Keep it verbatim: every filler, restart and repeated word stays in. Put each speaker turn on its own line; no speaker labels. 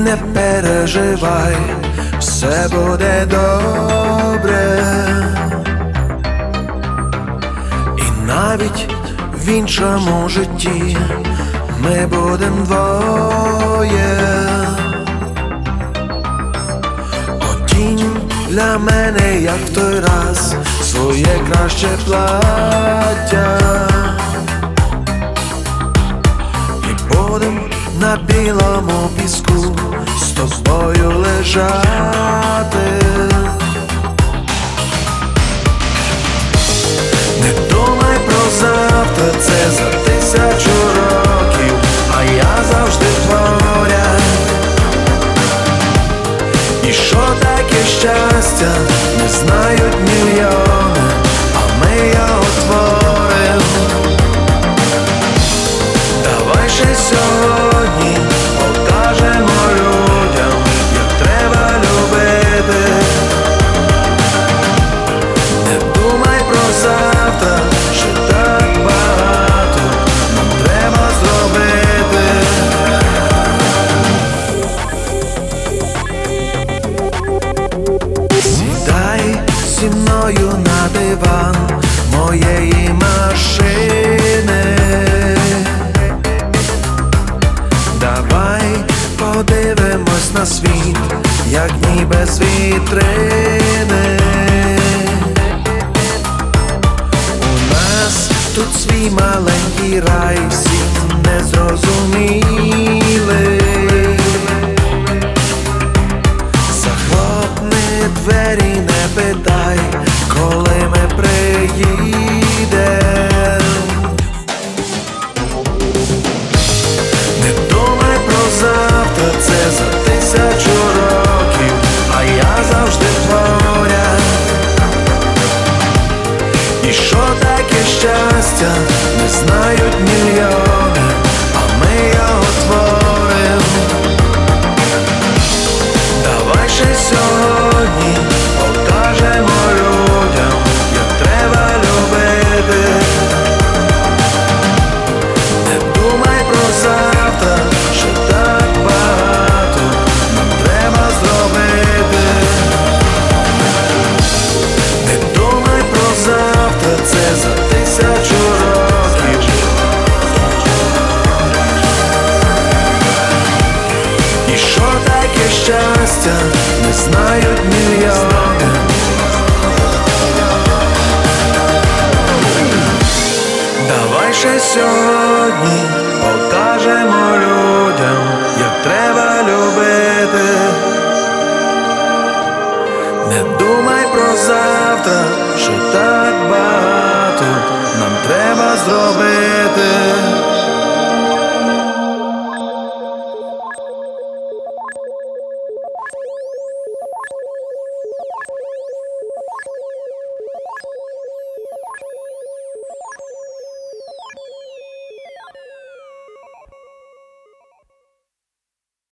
не переживай, все буде добре. І навіть в іншому житті ми будем двоє. Одінь для мене, як в той раз, своє краще плаття, і будем на білому піску з тобою лежати. Не думай про завтра, це за тисячу років, а я завжди твоя. І що таке щастя, не знають мільйони, а ми його творим. Давай ще сьогодні покажемо людям, як треба любити. Не думай про завтра, що так багато нам треба зробити. Сідай зі мною на диван моєї машини. Давай подивимось на світ, як ніби з вітрини. У нас тут свій маленький рай, всім незрозумілий. Захлопни двері, не питай, коли ми приїдем. Не думай про завтра, це за тисячу років, а я завжди твоя. І що таке щастя, не знають мільйони, а ми його творим. Давай ще сьогодні покажемо людям, як треба любити. Не думай про завтра, що так багато нам треба зробити. Не думай про завтра, це за тисячу років. І що таке щастя, не знають мільйони. Давай ще сьогодні покажемо людям, як треба любити. Не думай про завтра, що так багато нам треба зробити.